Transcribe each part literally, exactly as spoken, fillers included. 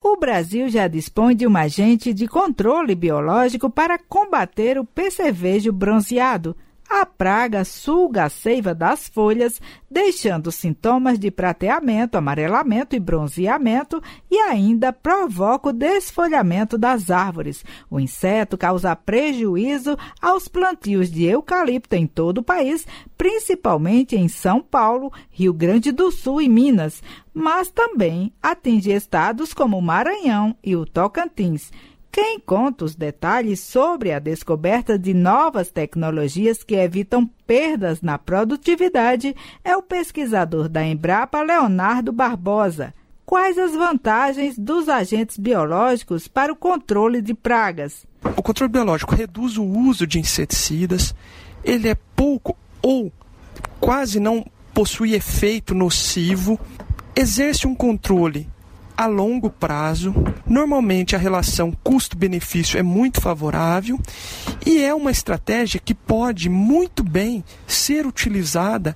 O Brasil já dispõe de um agente de controle biológico para combater o percevejo bronzeado. A praga suga a seiva das folhas, deixando sintomas de prateamento, amarelamento e bronzeamento, e ainda provoca o desfolhamento das árvores. O inseto causa prejuízo aos plantios de eucalipto em todo o país, principalmente em São Paulo, Rio Grande do Sul e Minas, mas também atinge estados como o Maranhão e o Tocantins. Quem conta os detalhes sobre a descoberta de novas tecnologias que evitam perdas na produtividade é o pesquisador da Embrapa, Leonardo Barbosa. Quais as vantagens dos agentes biológicos para o controle de pragas? O controle biológico reduz o uso de inseticidas, ele é pouco ou quase não possui efeito nocivo, exerce um controle a longo prazo, normalmente a relação custo-benefício é muito favorável e é uma estratégia que pode muito bem ser utilizada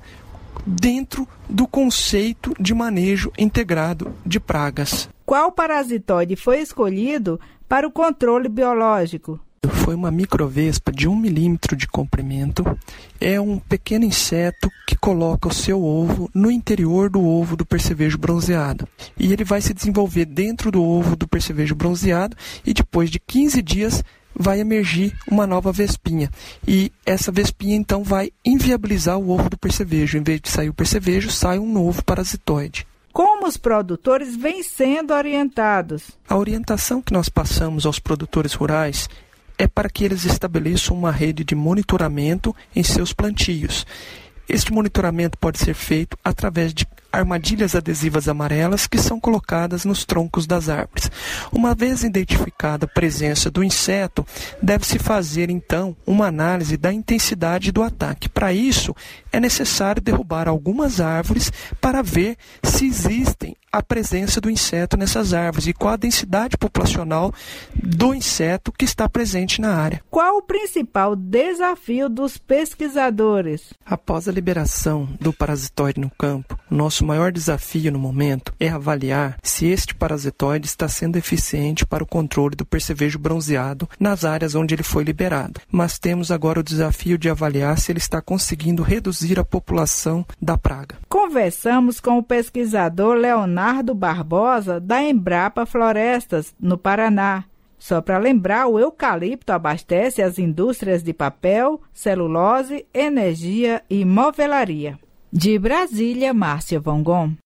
dentro do conceito de manejo integrado de pragas. Qual parasitoide foi escolhido para o controle biológico? Foi uma microvespa de um milímetro de comprimento. É um pequeno inseto que coloca o seu ovo no interior do ovo do percevejo bronzeado. E ele vai se desenvolver dentro do ovo do percevejo bronzeado e depois de quinze dias vai emergir uma nova vespinha. E essa vespinha então vai inviabilizar o ovo do percevejo. Em vez de sair o percevejo, sai um novo parasitoide. Como os produtores vêm sendo orientados? A orientação que nós passamos aos produtores rurais é para que eles estabeleçam uma rede de monitoramento em seus plantios. Este monitoramento pode ser feito através de armadilhas adesivas amarelas que são colocadas nos troncos das árvores. Uma vez identificada a presença do inseto, deve-se fazer então uma análise da intensidade do ataque. Para isso, é necessário derrubar algumas árvores para ver se existem a presença do inseto nessas árvores e qual a densidade populacional do inseto que está presente na área. Qual o principal desafio dos pesquisadores? Após a liberação do parasitoide no campo, o nosso maior desafio no momento é avaliar se este parasitoide está sendo eficiente para o controle do percevejo bronzeado nas áreas onde ele foi liberado. Mas temos agora o desafio de avaliar se ele está conseguindo reduzir a população da praga. Conversamos com o pesquisador Leonardo Barbosa, da Embrapa Florestas, no Paraná. Só para lembrar, o eucalipto abastece as indústrias de papel, celulose, energia e movelaria. De Brasília, Márcia Vongon.